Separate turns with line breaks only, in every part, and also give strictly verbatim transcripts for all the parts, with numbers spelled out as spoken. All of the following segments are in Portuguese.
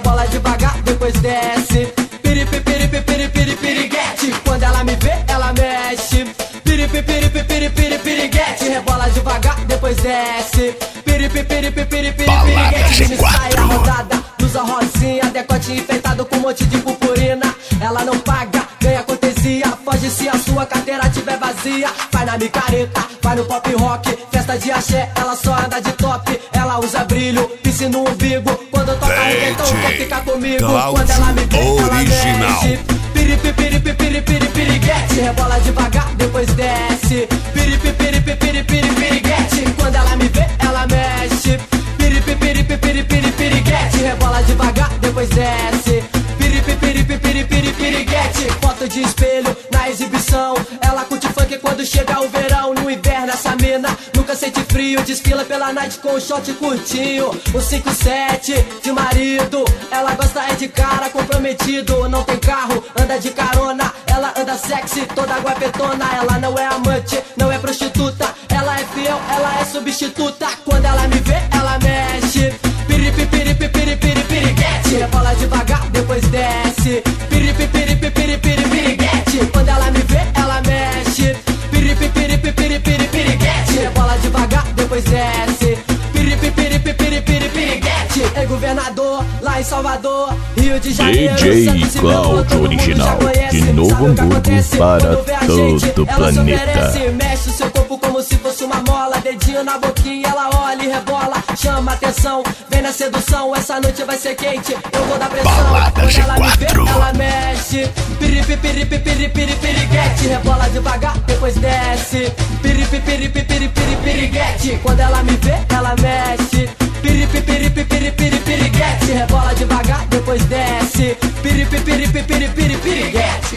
rebola devagar, depois desce. Piripi, piripi, piripi, piriguete. Quando ela me vê, ela mexe. Piripi, piripi, piripi, piriguete. Rebola devagar, depois desce. Piripi, piripi, piripi, piriguete. Me sai a rodada, usa rosinha, decote enfeitado com um monte de purpurina. Ela não paga, ganha cortesia. Foge se a sua carteira tiver vazia. Vai na micareta, vai no pop rock. Festa de axé, ela só anda de top. Ela usa brilho, pisse no umbigo. Quando toca o reggaeton, quer ficar comigo.
Cláudio
Quando ela me vê,
original.
ela mexe. Piripi, piripi, piripi, piriguete. Rebola devagar, depois desce. Piripi, piripi, piripi, piriguete. Quando ela me vê, ela mexe. Piripi, piripi, piripi, piriguete. Rebola devagar, depois desce. Piripi, piripi, piripi, piriguete. Foto de espelho na exibição. Ela curte funk quando chega o verão. No inverno essa mina nunca sente frio. Desfila pela night com um short curtinho. Um cinco sete de marido. Ela gosta é de cara comprometido. Não tem carro, anda de carona. Ela anda sexy, toda guapetona. Ela não é amante, não é prostituta. Ela é fiel, ela é substituta. Quando ela me vê, ela mexe. Piripi, piripi, piripi, piriguete. Rebola devagar, depois desce. Piripi, piripi, piripi, piriguete. Quando ela me vê, ela mexe. Piripi, piripi, piripi, piriguete. Rebola devagar, depois desce. Piripi, piripi, piripi, piriguete. É governador, lá em Salvador, Rio de Janeiro.
D J Cláudio Original, de Novo Hamburgo para todo o planeta.
Mexe o seu corpo como se fosse uma mola. Dedinho na boquinha, ela olha e rebola. Chama atenção, vem na sedução. Essa noite vai ser quente, eu vou dar pressão.
Balada G
Quando ela me vê,
quatro.
ela mexe. Piripi, piripi, piripi, piriguete. Rebola devagar, depois desce. Piripi, piripi, piripi, piriguete. Quando ela me vê, ela mexe. Piripi, piripi, piripi, piriguete. Rebola devagar, depois desce. Piripi, piripi, piripi, piriguete.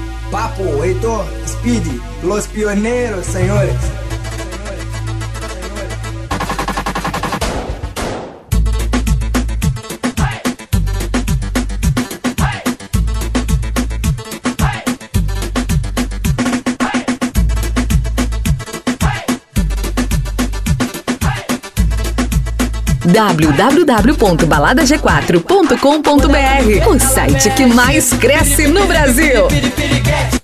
Papo, Heitor, Speedy, Los Pioneiros, senhores.
w w w ponto balada g quatro ponto com ponto b r, o site que mais cresce no Brasil.
Piriguete.